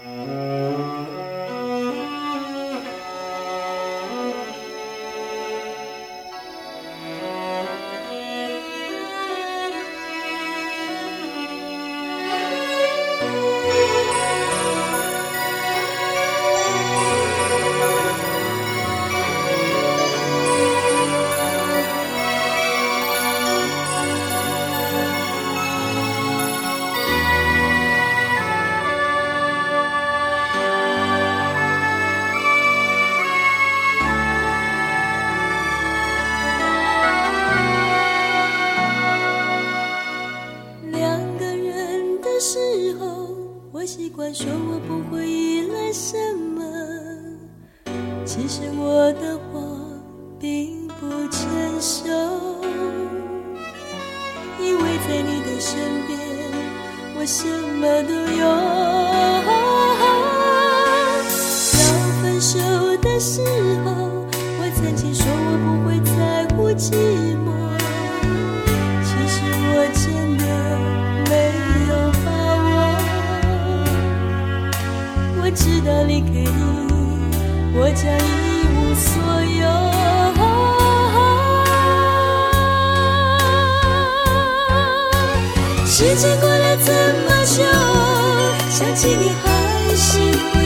我习惯说我不会依赖什么，其实我的话并不成熟，因为在你的身边我什么都有。要分手的时候，我曾经说我不会在乎寂寞，其实我真的没有把握。我知道离开你，我将一无所有。时间过了这么久，想起你还是会